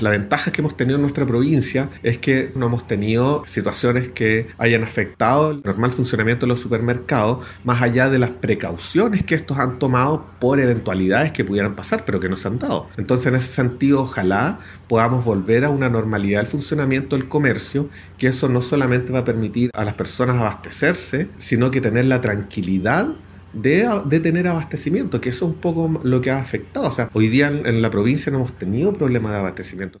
La ventaja que hemos tenido en nuestra provincia es que no hemos tenido situaciones que hayan afectado el normal funcionamiento de los supermercados, más allá de las precauciones que estos han tomado por eventualidades que pudieran pasar, pero que no se han dado. Entonces, en ese sentido, ojalá podamos volver a una normalidad del funcionamiento del comercio, que eso no solamente va a permitir a las personas abastecerse, sino que tener la tranquilidad de tener abastecimiento, que eso es un poco lo que ha afectado. O sea, hoy día en la provincia no hemos tenido problemas de abastecimiento.